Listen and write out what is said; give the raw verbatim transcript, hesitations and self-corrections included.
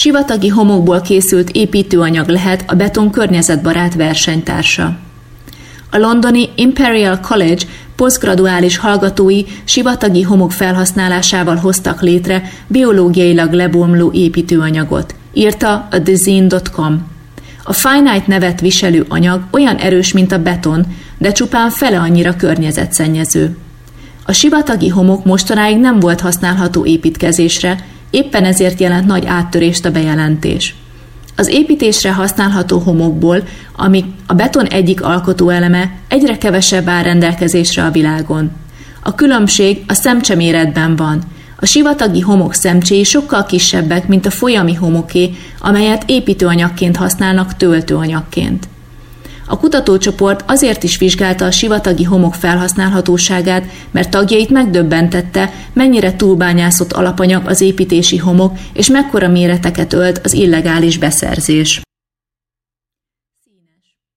sivatagi homokból készült építőanyag lehet a beton környezetbarát versenytársa. A londoni Imperial College posztgraduális hallgatói sivatagi homok felhasználásával hoztak létre biológiailag lebomló építőanyagot, írta a thezine pont com. A Finite nevet viselő anyag olyan erős, mint a beton, de csupán fele annyira környezetszennyező. A sivatagi homok mostanáig nem volt használható építkezésre, éppen ezért jelent nagy áttörést a bejelentés. Az építésre használható homokból, ami a beton egyik alkotóeleme, egyre kevesebb áll rendelkezésre a világon. A különbség a szemcse méretben van. A sivatagi homok szemcséi sokkal kisebbek, mint a folyami homoké, amelyet építőanyagként használnak töltőanyagként. A kutatócsoport azért is vizsgálta a sivatagi homok felhasználhatóságát, mert tagjait megdöbbentette, mennyire túlbányászott alapanyag az építési homok, és mekkora méreteket ölt az illegális beszerzés.